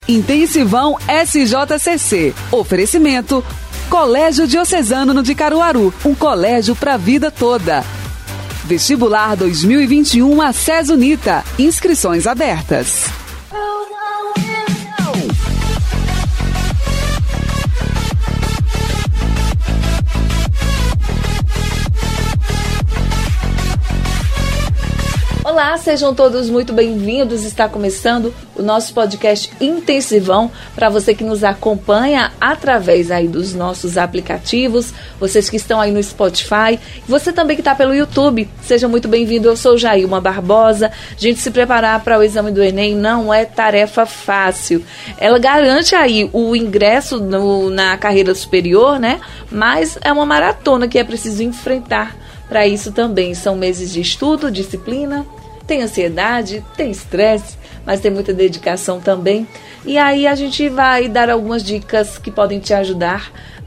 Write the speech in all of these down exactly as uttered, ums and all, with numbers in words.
Intensivão S J C C. Oferecimento Colégio Diocesano de Caruaru, um colégio para a vida toda. Vestibular dois mil e vinte e um Acess Unita. Inscrições abertas. Olá, sejam todos muito bem-vindos. Está começando o nosso podcast Intensivão para você que nos acompanha através aí dos nossos aplicativos, vocês que estão aí no Spotify, você também que está pelo YouTube, seja muito bem-vindo. Eu sou Jailma Barbosa. A gente se preparar para o exame do Enem não é tarefa fácil. Ela garante aí o ingresso no, na carreira superior, né? Mas é uma maratona que é preciso enfrentar. Para isso também são meses de estudo, disciplina, tem ansiedade, tem estresse, mas tem muita dedicação também. E aí a gente vai dar algumas dicas que podem te ajudar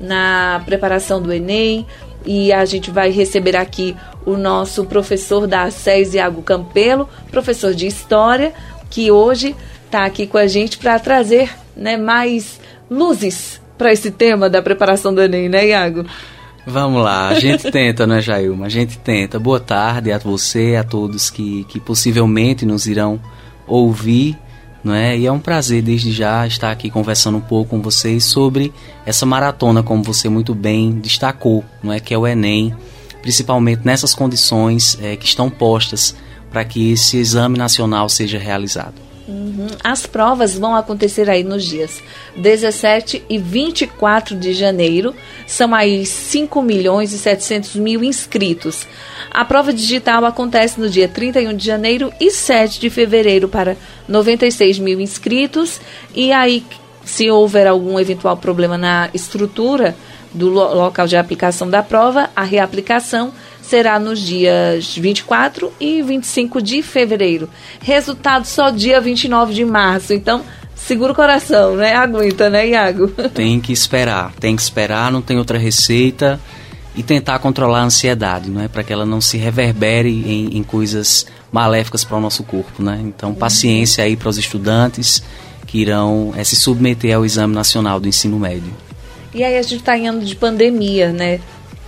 na preparação do Enem. E a gente vai receber aqui o nosso professor da Acess, Iago Campelo, professor de História, que hoje está aqui com a gente para trazer, né, mais luzes para esse tema da preparação do Enem, né, Iago? Vamos lá, a gente tenta, né, Jailma? A gente tenta. Boa tarde a você, a todos que, que possivelmente nos irão ouvir, não é? E é um prazer, desde já, estar aqui conversando um pouco com vocês sobre essa maratona, como você muito bem destacou, não é? Que é o Enem, principalmente nessas condições é, que estão postas para que esse exame nacional seja realizado. Uhum. As provas vão acontecer aí nos dias dezessete e vinte e quatro de janeiro. São aí cinco milhões e setecentos mil inscritos. A prova digital acontece no dia trinta e um de janeiro e sete de fevereiro para noventa e seis mil inscritos. E aí, se houver algum eventual problema na estrutura do lo- local de aplicação da prova, a reaplicação será nos dias vinte e quatro e vinte e cinco de fevereiro. Resultado só dia vinte e nove de março. Então, segura o coração, né? Aguenta, né, Iago? Tem que esperar, tem que esperar, não tem outra receita. E tentar controlar a ansiedade, não é? Para que ela não se reverbere em, em coisas maléficas para o nosso corpo, né? Então, paciência aí para os estudantes que irão é, se submeter ao Exame Nacional do Ensino Médio. E aí a gente está em ano de pandemia, né?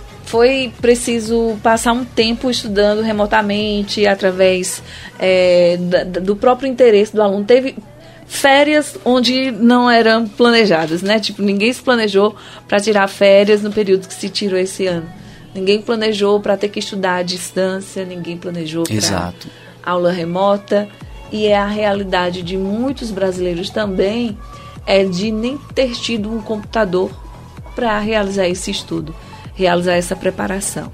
Foi preciso passar um tempo estudando remotamente, através é, da, do próprio interesse do aluno. Teve férias onde não eram planejadas, né? Tipo, ninguém se planejou para tirar férias no período que se tirou esse ano. Ninguém planejou para ter que estudar à distância, ninguém planejou para aula remota. E é a realidade de muitos brasileiros também, é de nem ter tido um computador para realizar esse estudo, realizar essa preparação.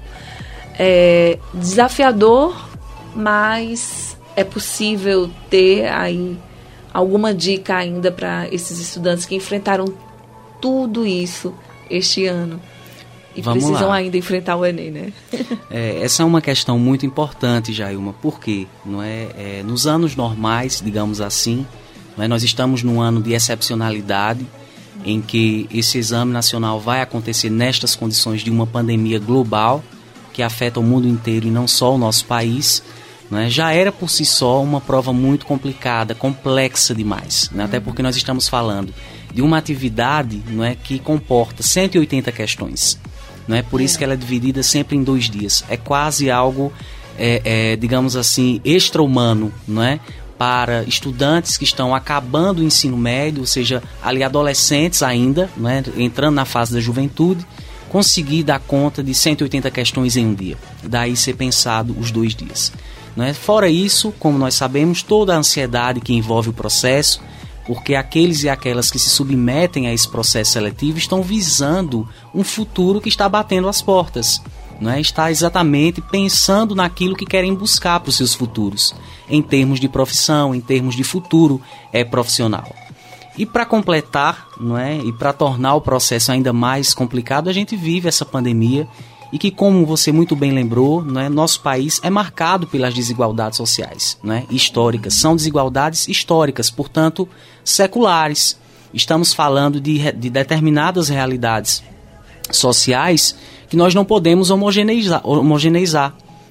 É desafiador, mas é possível ter aí alguma dica ainda para esses estudantes que enfrentaram tudo isso este ano e Vamos precisam lá. ainda enfrentar o Enem, né? É, essa é uma questão muito importante, Jailma, porque não é, é, nos anos normais, digamos assim, não é, nós estamos num ano de excepcionalidade, em que esse exame nacional vai acontecer nestas condições de uma pandemia global que afeta o mundo inteiro e não só o nosso país, né? Já era por si só uma prova muito complicada, complexa demais, né? Até porque nós estamos falando de uma atividade, não é, que comporta cento e oitenta questões, não é? Por isso que ela é dividida sempre em dois dias. É quase algo, é, é, digamos assim, extra-humano, não é? Para estudantes que estão acabando o ensino médio, ou seja, ali adolescentes ainda, né, entrando na fase da juventude, conseguir dar conta de cento e oitenta questões em um dia. Daí ser pensado os dois dias. Né? Fora isso, como nós sabemos, toda a ansiedade que envolve o processo, porque aqueles e aquelas que se submetem a esse processo seletivo estão visando um futuro que está batendo às portas. Não é? Está exatamente pensando naquilo que querem buscar para os seus futuros, em termos de profissão, em termos de futuro é, profissional. E para completar, não é? E para tornar o processo ainda mais complicado, a gente vive essa pandemia e que, como você muito bem lembrou, não é? Nosso país é marcado pelas desigualdades sociais, não é? Históricas. São desigualdades históricas, portanto, seculares. Estamos falando de, de determinadas realidades sociais que nós não podemos homogeneizar, homogeneizar.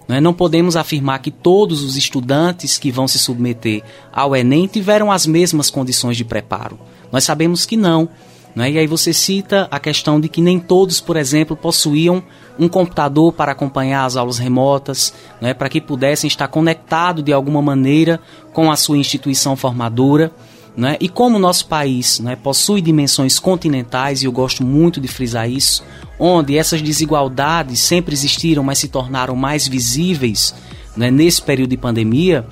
Não é? Não podemos afirmar que todos os estudantes que vão se submeter ao Enem tiveram as mesmas condições de preparo. Nós sabemos que não. Não é? E aí você cita a questão de que nem todos, por exemplo, possuíam um computador para acompanhar as aulas remotas, não é? Para que pudessem estar conectados de alguma maneira com a sua instituição formadora. Não é? E como o nosso país, não é, possui dimensões continentais, e eu gosto muito de frisar isso, onde essas desigualdades sempre existiram, mas se tornaram mais visíveis, não é, nesse período de pandemia,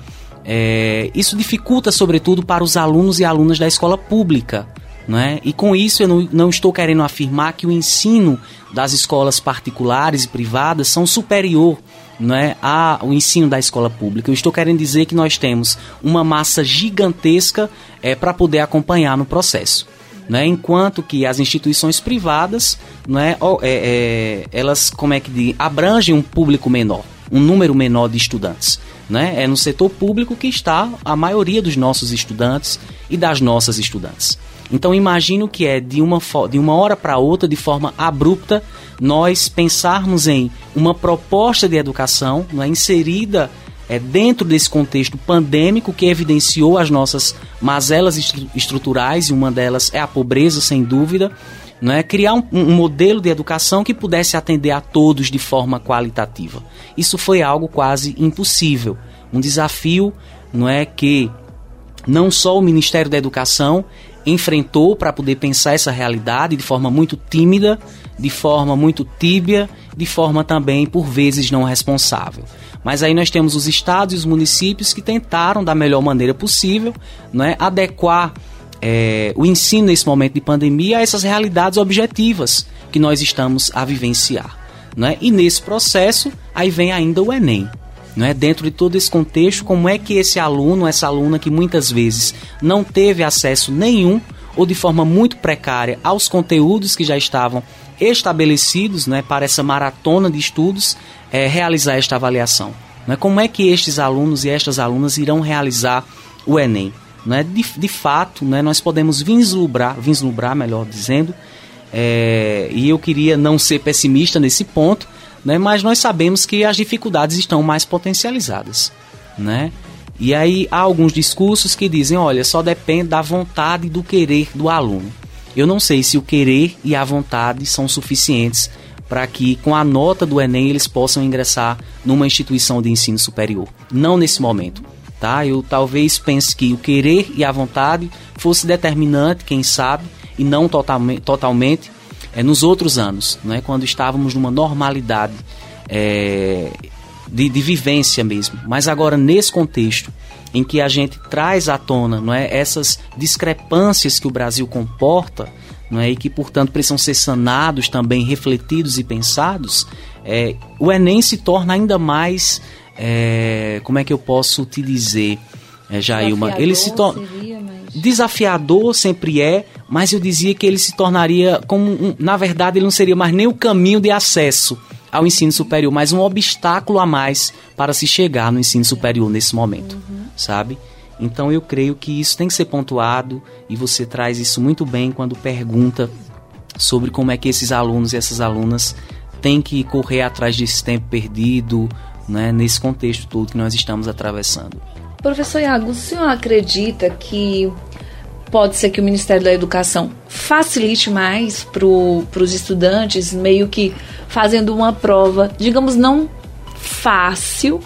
é, isso dificulta sobretudo para os alunos e alunas da escola pública. Não é? E com isso eu não, não estou querendo afirmar que o ensino das escolas particulares e privadas são superior, não é, ao ensino da escola pública. Eu estou querendo dizer que nós temos uma massa gigantesca é, para poder acompanhar no processo. Não é? Enquanto que as instituições privadas, não é, é, é, elas como é que diz, abrangem um público menor, um número menor de estudantes. Não é? É no setor público que está a maioria dos nossos estudantes e das nossas estudantes. Então imagino que é de uma, de uma hora para outra, de forma abrupta, nós pensarmos em uma proposta de educação, não é, inserida é, dentro desse contexto pandêmico que evidenciou as nossas mazelas estru- estruturais, e uma delas é a pobreza, sem dúvida, não é, criar um, um modelo de educação que pudesse atender a todos de forma qualitativa. Isso foi algo quase impossível, um desafio, não é, que não só o Ministério da Educação enfrentou para poder pensar essa realidade de forma muito tímida, de forma muito tíbia, de forma também, por vezes, não responsável. Mas aí nós temos os estados e os municípios que tentaram, da melhor maneira possível, não é, adequar é, o ensino nesse momento de pandemia a essas realidades objetivas que nós estamos a vivenciar. Não é? E nesse processo, aí vem ainda o Enem. Não é? Dentro de todo esse contexto, como é que esse aluno, essa aluna que muitas vezes não teve acesso nenhum ou de forma muito precária aos conteúdos que já estavam estabelecidos, não é, para essa maratona de estudos, é, realizar esta avaliação. Não é? Como é que estes alunos e estas alunas irão realizar o Enem? Não é? de, de fato, não é? Nós podemos vislumbrar, vislumbrar melhor dizendo, é, e eu queria não ser pessimista nesse ponto, né, mas nós sabemos que as dificuldades estão mais potencializadas, né? E aí há alguns discursos que dizem, olha, só depende da vontade e do querer do aluno. Eu não sei se o querer e a vontade são suficientes para que com a nota do Enem eles possam ingressar numa instituição de ensino superior. Não nesse momento, tá? Eu talvez pense que o querer e a vontade fosse determinante, quem sabe, e não totalmente, totalmente É, nos outros anos, né, quando estávamos numa normalidade é, de, de vivência mesmo. Mas agora, nesse contexto em que a gente traz à tona, não é, essas discrepâncias que o Brasil comporta, não é, e que, portanto, precisam ser sanados também, refletidos e pensados, é, o Enem se torna ainda mais, é, como é que eu posso te dizer, é, Jailma? Ele se torna... Desafiador sempre é, mas eu dizia que ele se tornaria, como um, na verdade ele não seria mais nem o caminho de acesso ao ensino superior, mas um obstáculo a mais para se chegar no ensino superior nesse momento, uhum. sabe? Então eu creio que isso tem que ser pontuado, e você traz isso muito bem quando pergunta sobre como é que esses alunos e essas alunas têm que correr atrás desse tempo perdido, né, nesse contexto todo que nós estamos atravessando. Professor Iago, o senhor acredita que pode ser que o Ministério da Educação facilite mais para os estudantes, meio que fazendo uma prova, digamos, não fácil,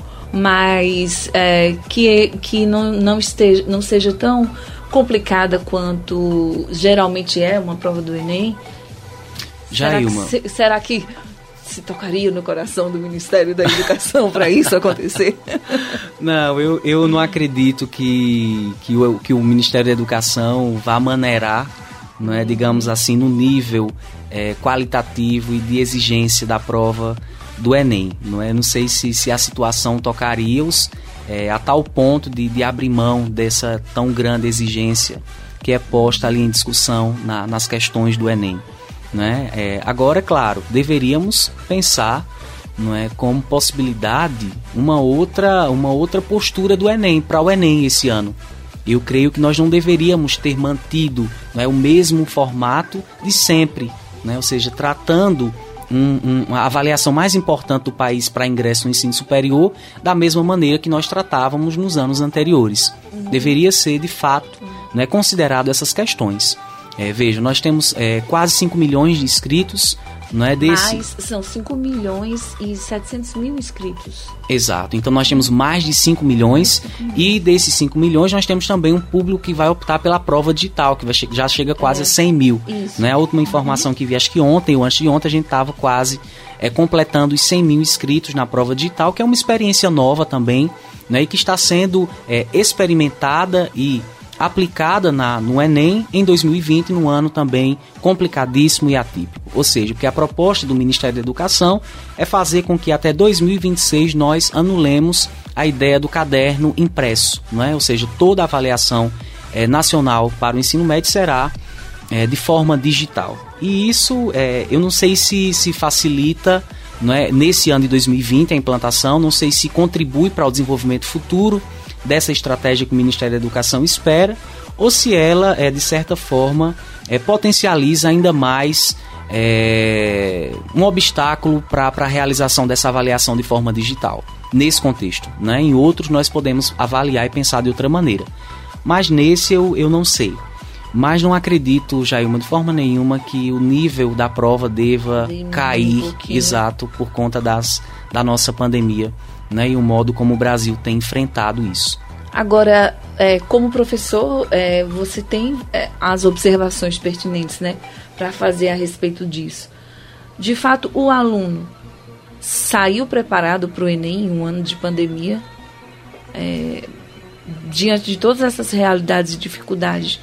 mas é, que, que não, não, esteja, não seja tão complicada quanto geralmente é uma prova do Enem? Jailma. Será que, será que se tocaria no coração do Ministério da Educação para isso acontecer? Não, eu, eu não acredito que, que, o, que o Ministério da Educação vá maneirar, não é, digamos assim, no nível é, qualitativo e de exigência da prova do Enem. Não é? Não sei se, se a situação tocaria-os é, a tal ponto de, de abrir mão dessa tão grande exigência que é posta ali em discussão na, nas questões do Enem. Né? É, agora, é claro, deveríamos pensar, não é, como possibilidade uma outra, uma outra postura do Enem, para o Enem esse ano. Eu creio que nós não deveríamos ter mantido, não é, o mesmo formato de sempre, né? Ou seja, tratando um, um, a avaliação mais importante do país para ingresso no ensino superior, da mesma maneira que nós tratávamos nos anos anteriores. Uhum. Deveria ser, de fato, né, considerado essas questões. É, veja, nós temos é, quase cinco milhões de inscritos. Não é desse... Mas são cinco milhões e setecentos mil inscritos. Exato, então nós temos mais de cinco milhões e desses cinco milhões nós temos também um público que vai optar pela prova digital, que vai che- já chega quase é. a cem mil. Isso. Né? A última informação uhum. que vi, acho que ontem ou antes de ontem, a gente estava quase é, completando os cem mil inscritos na prova digital, que é uma experiência nova também, né? E que está sendo é, experimentada e aplicada na, no Enem em dois mil e vinte, num ano também complicadíssimo e atípico. Ou seja, porque a proposta do Ministério da Educação é fazer com que até dois mil e vinte e seis nós anulemos a ideia do caderno impresso, não é? Ou seja, toda a avaliação é, nacional para o ensino médio será é, de forma digital. E isso, é, eu não sei se, se facilita, não é, nesse ano de dois mil e vinte a implantação, não sei se contribui para o desenvolvimento futuro dessa estratégia que o Ministério da Educação espera, ou se ela, é, de certa forma, é, potencializa ainda mais é, um obstáculo para a realização dessa avaliação de forma digital, nesse contexto. Né? Em outros, nós podemos avaliar e pensar de outra maneira. Mas nesse eu, eu não sei. Mas não acredito, Jailma, de forma nenhuma, que o nível da prova deva Diminuir cair, um exato, por conta das, da nossa pandemia. Né, e o modo como o Brasil tem enfrentado isso. Agora, é, como professor, é, você tem é, as observações pertinentes, né, para fazer a respeito disso. De fato, o aluno saiu preparado para o Enem em um ano de pandemia, é, diante de todas essas realidades e dificuldades,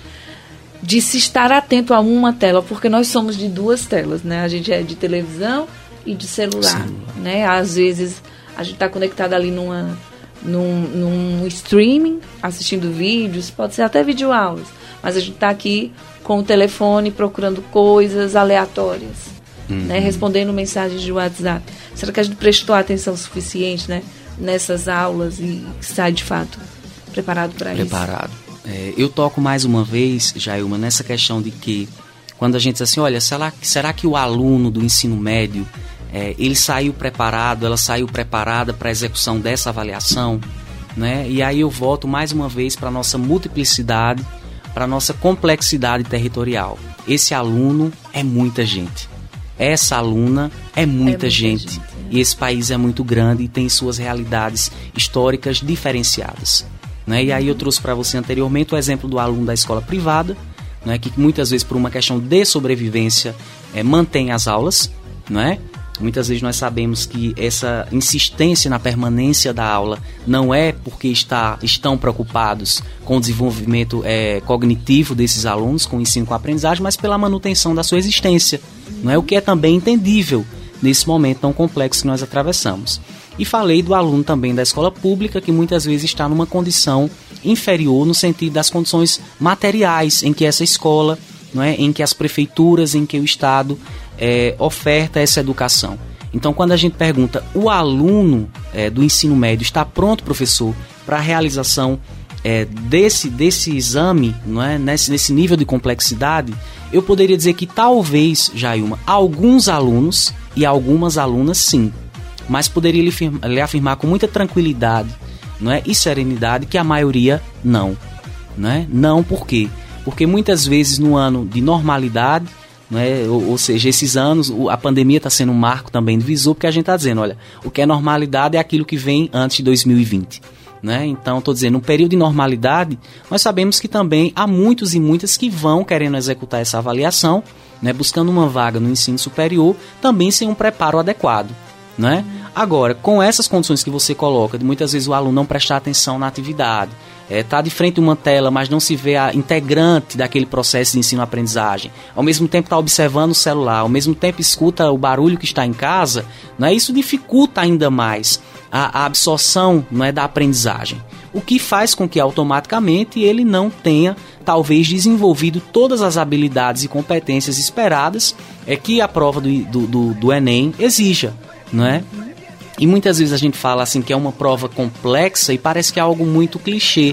de se estar atento a uma tela, porque nós somos de duas telas, né? A gente é de televisão e de celular, Sim. né? Às vezes a gente está conectado ali numa, num, num streaming, assistindo vídeos, pode ser até videoaulas, mas a gente está aqui com o telefone procurando coisas aleatórias, uhum. né, respondendo mensagens de WhatsApp. Será que a gente prestou atenção suficiente, né, nessas aulas e sai de fato preparado para isso? Preparado. É, eu toco mais uma vez, Jailma, nessa questão de que quando a gente diz assim, olha, será, será que o aluno do ensino médio É, ele saiu preparado, ela saiu preparada para a execução dessa avaliação, né? E aí eu volto mais uma vez para a nossa multiplicidade, para a nossa complexidade territorial. Esse aluno é muita gente, essa aluna é muita, é muita gente, gente né? E esse país é muito grande e tem suas realidades históricas diferenciadas, né? E aí eu trouxe para você anteriormente o exemplo do aluno da escola privada, né? Que muitas vezes por uma questão de sobrevivência é, mantém as aulas, não é? Muitas vezes nós sabemos que essa insistência na permanência da aula não é porque está, estão preocupados com o desenvolvimento é, cognitivo desses alunos, com o ensino, com a aprendizagem, mas pela manutenção da sua existência, não é? O que é também entendível nesse momento tão complexo que nós atravessamos. E falei do aluno também da escola pública, que muitas vezes está numa condição inferior no sentido das condições materiais em que essa escola, não é? Em que as prefeituras, em que o Estado É, oferta essa educação. Então, quando a gente pergunta, o aluno é, do ensino médio está pronto, professor, para a realização é, desse, desse exame, não é? nesse, nesse nível de complexidade, eu poderia dizer que talvez, Jailma, alguns alunos e algumas alunas sim, mas poderia lhe, firma, lhe afirmar com muita tranquilidade, não é? E serenidade que a maioria não. Não, é? Não por quê? Porque muitas vezes no ano de normalidade, não é? ou, ou seja, esses anos, a pandemia está sendo um marco também divisor, porque a gente está dizendo, olha, o que é normalidade é aquilo que vem antes de dois mil e vinte. Né? Então, estou dizendo, no período de normalidade, nós sabemos que também há muitos e muitas que vão querendo executar essa avaliação, né? Buscando uma vaga no ensino superior, também sem um preparo adequado. Né? Agora, com essas condições que você coloca, de muitas vezes o aluno não prestar atenção na atividade, está é, de frente a uma tela, mas não se vê a integrante daquele processo de ensino-aprendizagem, ao mesmo tempo está observando o celular, ao mesmo tempo escuta o barulho que está em casa, né? Isso dificulta ainda mais a, a absorção, não é, da aprendizagem, o que faz com que automaticamente ele não tenha, talvez, desenvolvido todas as habilidades e competências esperadas é, que a prova do, do, do, do Enem exija, não é? E muitas vezes a gente fala assim que é uma prova complexa e parece que é algo muito clichê,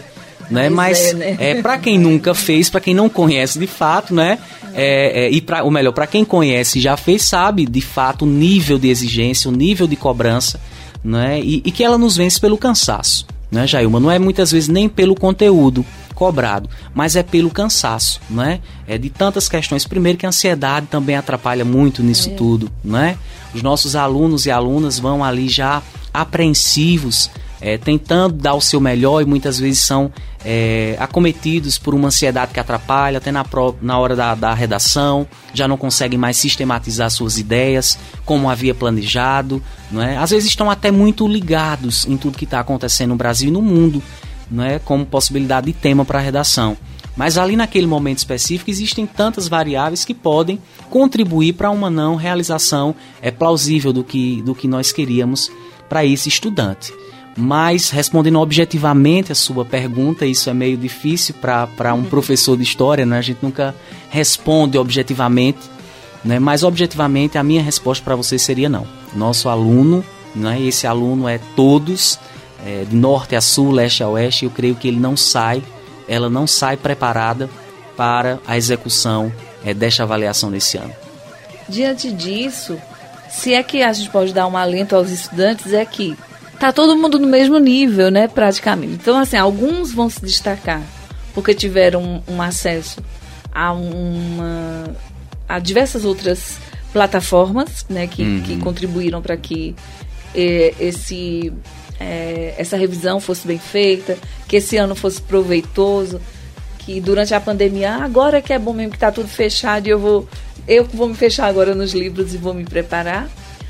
né? Mas, mas é, né? é, para quem nunca fez, para quem não conhece de fato, né? É, é, e pra, ou melhor, para quem conhece e já fez, sabe de fato o nível de exigência, o nível de cobrança, né? E, e que ela nos vence pelo cansaço, né, Jailma? Não é muitas vezes nem pelo conteúdo cobrado, mas é pelo cansaço, né? É de tantas questões. Primeiro que a ansiedade também atrapalha muito nisso é. tudo, né? Os nossos alunos e alunas vão ali já apreensivos, é, tentando dar o seu melhor e muitas vezes são é, acometidos por uma ansiedade que atrapalha, até na, pro, na hora da, da redação, já não conseguem mais sistematizar suas ideias como havia planejado, não é? Às vezes estão até muito ligados em tudo que está acontecendo no Brasil e no mundo, não é? Como possibilidade de tema para a redação. Mas ali naquele momento específico existem tantas variáveis que podem contribuir para uma não realização é, plausível do que, do que nós queríamos para esse estudante. Mas, respondendo objetivamente a sua pergunta, isso é meio difícil para um professor de história, né? A gente nunca responde objetivamente, né? Mas objetivamente a minha resposta para você seria não. Nosso aluno, né? Esse aluno é todos, é, de norte a sul, leste a oeste, eu creio que ele não sai, ela não sai preparada para a execução é, desta avaliação nesse ano. Diante disso, se é que a gente pode dar um alento aos estudantes, é que tá todo mundo no mesmo nível, né, praticamente. Então, assim, alguns vão se destacar porque tiveram um, um acesso a, uma, a diversas outras plataformas, né, que, uhum. que contribuíram para que eh, esse, eh, essa revisão fosse bem feita, que esse ano fosse proveitoso, que durante a pandemia, agora que é bom mesmo que tá tudo fechado e eu vou, eu vou me fechar agora nos livros e vou me preparar.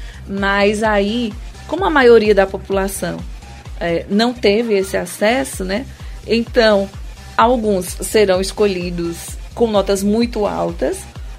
Mas aí, como a maioria da população é, não teve esse acesso, né? Então, alguns serão escolhidos com notas muito altas,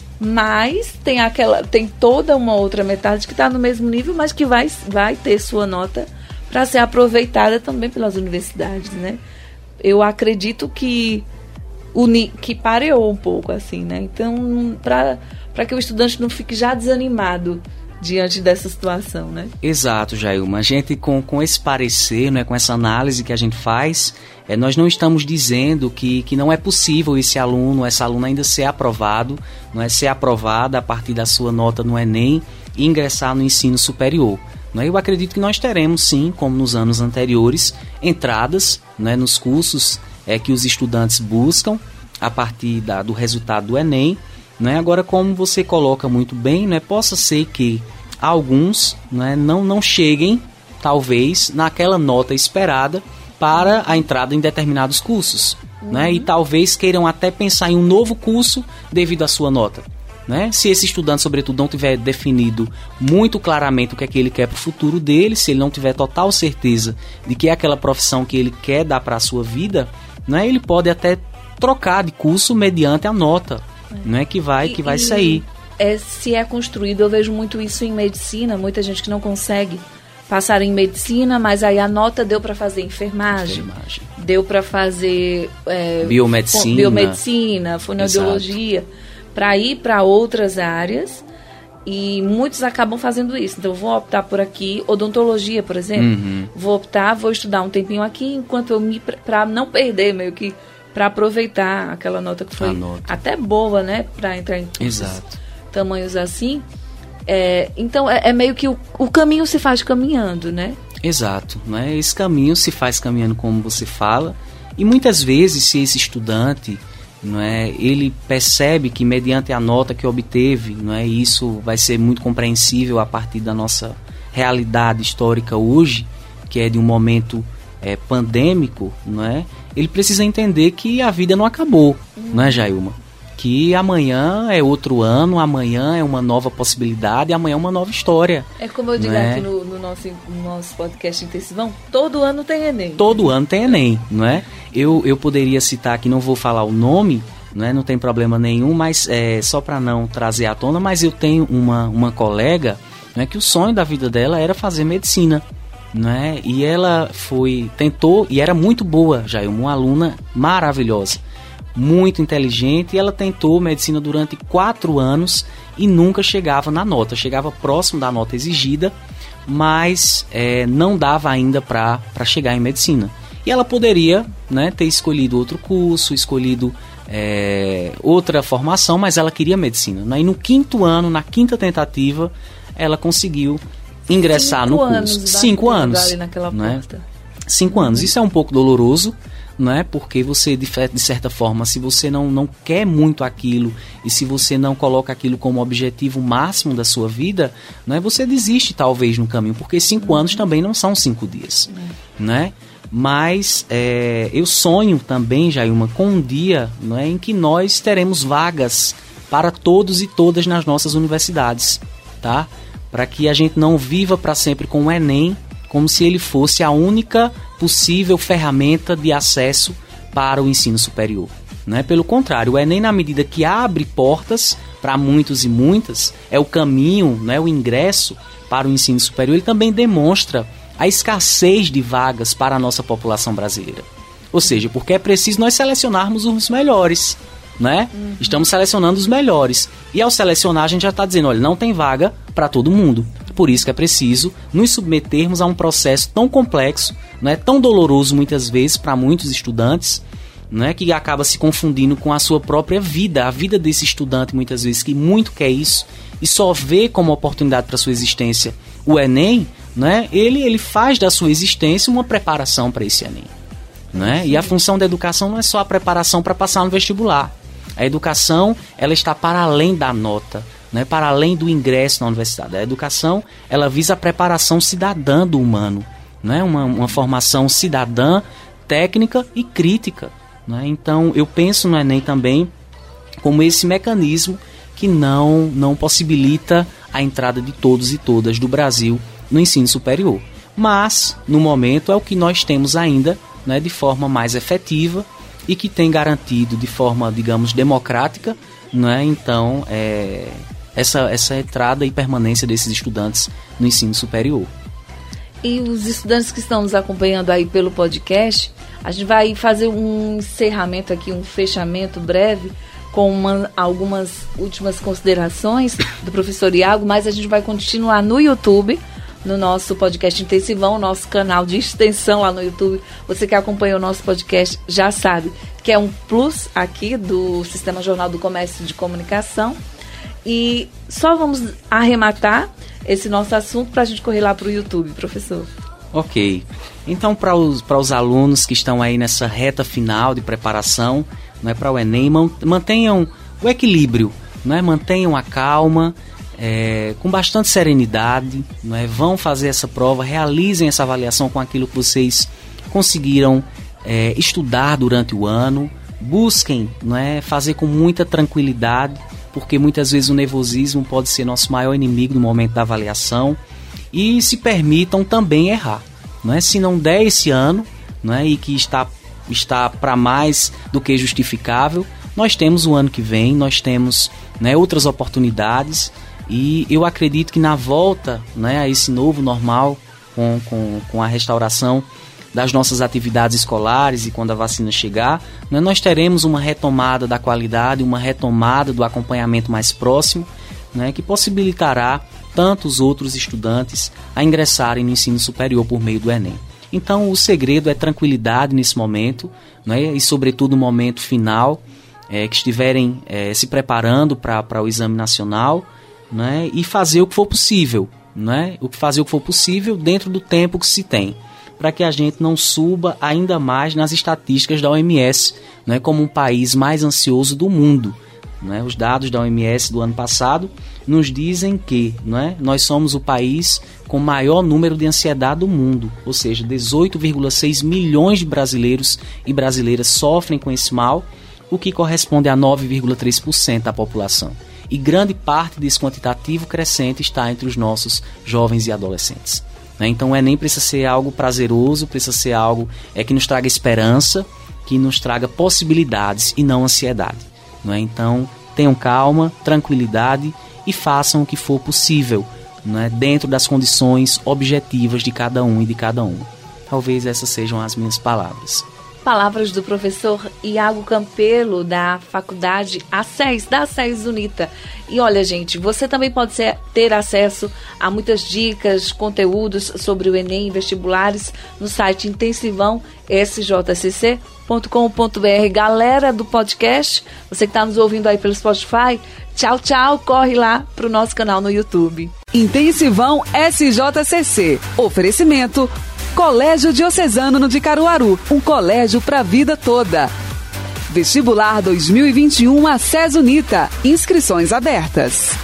mas tem, aquela, tem toda uma outra metade que está no mesmo nível, mas que vai, vai ter sua nota para ser aproveitada também pelas universidades, né? Eu acredito que, uni, que pareou um pouco, assim, né? Então, para que o estudante não fique já desanimado diante dessa situação, né? Exato, Jailma. A gente, com, com esse parecer, né, com essa análise que a gente faz, é, nós não estamos dizendo que, que não é possível esse aluno, essa aluna ainda ser aprovado, não é ser aprovada a partir da sua nota no Enem e ingressar no ensino superior. Não é? Eu acredito que nós teremos, sim, como nos anos anteriores, entradas, né, nos cursos é, que os estudantes buscam a partir da, do resultado do Enem. Né? Agora, como você coloca muito bem, né, possa ser que alguns, né, não, não cheguem, talvez, naquela nota esperada para a entrada em determinados cursos. Uhum. Né? E talvez queiram até pensar em um novo curso devido à sua nota. Né? Se esse estudante, sobretudo, não tiver definido muito claramente o que é que ele quer para o futuro dele, se ele não tiver total certeza de que é aquela profissão que ele quer dar para a sua vida, né, ele pode até trocar de curso mediante a nota. Não é que vai, que vai sair. É, se é construído, eu vejo muito isso em medicina, muita gente que não consegue passar em medicina, mas aí a nota deu para fazer enfermagem, enfermagem, deu para fazer é, biomedicina, biomedicina, fonoaudiologia, para ir para outras áreas, e muitos acabam fazendo isso. Então, eu vou optar por aqui, odontologia, por exemplo, uhum. vou optar, vou estudar um tempinho aqui, enquanto eu me, para não perder meio que, para aproveitar aquela nota que foi nota. até boa, né, para entrar em Exato. tamanhos assim. É, então, é, é meio que o, o caminho se faz caminhando, né? Exato. Né? Esse caminho se faz caminhando, como você fala, e muitas vezes, se esse estudante, não é, ele percebe que mediante a nota que obteve, não é, isso vai ser muito compreensível a partir da nossa realidade histórica hoje, que é de um momento é, pandêmico, não é? Ele precisa entender que a vida não acabou, hum. não é, Jailma? Que amanhã é outro ano, amanhã é uma nova possibilidade, amanhã é uma nova história. É como eu digo aqui no, no, nosso, no nosso podcast Intensivão, todo ano tem Enem. Todo ano tem Enem, não é? Eu, eu poderia citar aqui, não vou falar o nome, não é? Não tem problema nenhum, mas é, só para não trazer à tona, mas eu tenho uma, uma colega, não é, que o sonho da vida dela era fazer medicina. Né? E ela foi, tentou, e era muito boa, já uma aluna maravilhosa, muito inteligente, e ela tentou medicina durante quatro anos e nunca chegava na nota, chegava próximo da nota exigida, mas é, não dava ainda para chegar em medicina. E ela poderia, né, ter escolhido outro curso, escolhido é, outra formação, mas ela queria medicina, né? E no quinto ano, na quinta tentativa, ela conseguiu ingressar Cinco no curso. Anos, Cinco anos. Ali naquela né? porta. Cinco uhum. anos. Isso é um pouco doloroso, né? Porque você, de, de certa forma, se você não, não quer muito aquilo e se você não coloca aquilo como objetivo máximo da sua vida, né? Você desiste talvez no caminho, porque cinco uhum. anos também não são cinco dias, uhum. né? Mas é, eu sonho também, Jailma, com um dia, né, em que nós teremos vagas para todos e todas nas nossas universidades, tá? Para que a gente não viva para sempre com o Enem como se ele fosse a única possível ferramenta de acesso para o ensino superior, né? Pelo contrário, o Enem, na medida que abre portas para muitos e muitas, é o caminho, né, o ingresso para o ensino superior, ele também demonstra a escassez de vagas para a nossa população brasileira. Ou seja, porque é preciso nós selecionarmos os melhores, né? Uhum. Estamos selecionando os melhores. E ao selecionar, a gente já está dizendo, olha, não tem vaga para todo mundo. Por isso que é preciso nos submetermos a um processo tão complexo, né, tão doloroso muitas vezes para muitos estudantes, né, que acaba se confundindo com a sua própria vida, a vida desse estudante muitas vezes que muito quer isso e só vê como oportunidade para sua existência o Enem, né, ele, ele faz da sua existência uma preparação para esse Enem. Né? E a função da educação não é só a preparação para passar no vestibular. A educação, ela está para além da nota, né? Para além do ingresso na universidade. A educação, ela visa a preparação cidadã do humano, né? uma, uma formação cidadã, técnica e crítica. Né? Então, eu penso no Enem também como esse mecanismo que não, não possibilita a entrada de todos e todas do Brasil no ensino superior. Mas, no momento, é o que nós temos ainda, né, de forma mais efetiva e que tem garantido de forma, digamos, democrática, né, então, é, essa, essa entrada e permanência desses estudantes no ensino superior. E os estudantes que estão nos acompanhando aí pelo podcast, a gente vai fazer um encerramento aqui, um fechamento breve, com uma, algumas últimas considerações do professor Iago, mas a gente vai continuar no YouTube, no nosso podcast Intensivão, nosso canal de extensão lá no YouTube. Você que acompanha o nosso podcast já sabe que é um plus aqui do Sistema Jornal do Comércio de Comunicação. E só vamos arrematar esse nosso assunto para a gente correr lá para o YouTube, professor. Ok. Então, para os, para os alunos que estão aí nessa reta final de preparação, né, para o Enem, mantenham o equilíbrio, né, mantenham a calma, É, com bastante serenidade, né? Vão fazer essa prova, realizem essa avaliação com aquilo que vocês conseguiram é, estudar durante o ano, busquem, né, fazer com muita tranquilidade, porque muitas vezes o nervosismo pode ser nosso maior inimigo no momento da avaliação, e se permitam também errar, né? Se não der esse ano, né, e que está, está para mais do que justificável, nós temos o ano que vem, nós temos, né, outras oportunidades. E eu acredito que na volta, né, a esse novo normal, com, com, com a restauração das nossas atividades escolares e quando a vacina chegar, né, nós teremos uma retomada da qualidade, uma retomada do acompanhamento mais próximo, né, que possibilitará tantos outros estudantes a ingressarem no ensino superior por meio do Enem. Então o segredo é tranquilidade nesse momento, né, e sobretudo no momento final, é, que estiverem é, se preparando para o exame nacional, né, e fazer o que for possível, né, o que fazer o que for possível dentro do tempo que se tem, para que a gente não suba ainda mais nas estatísticas da O M S, né, como um país mais ansioso do mundo. Né, os dados da O M S do ano passado nos dizem que, né, nós somos o país com maior número de ansiedade do mundo, ou seja, dezoito vírgula seis milhões de brasileiros e brasileiras sofrem com esse mal, o que corresponde a nove vírgula três por cento da população. E grande parte desse quantitativo crescente está entre os nossos jovens e adolescentes. Né? Então o Enem precisa ser algo prazeroso, precisa ser algo é, que nos traga esperança, que nos traga possibilidades e não ansiedade. Né? Então tenham calma, tranquilidade e façam o que for possível, né? Dentro das condições objetivas de cada um e de cada um. Talvez essas sejam as minhas palavras. Palavras do professor Iago Campelo, da Faculdade A C E S, da A C E S Unita. E olha, gente, você também pode ser, ter acesso a muitas dicas, conteúdos sobre o Enem e vestibulares no site intensivão s j c c ponto com ponto b r. Galera do podcast, você que está nos ouvindo aí pelo Spotify, tchau, tchau, corre lá para o nosso canal no YouTube. Intensivão S J C C. Oferecimento Colégio Diocesano de Caruaru, um colégio para a vida toda. Vestibular dois mil e vinte e um A C E S Unita. Inscrições abertas.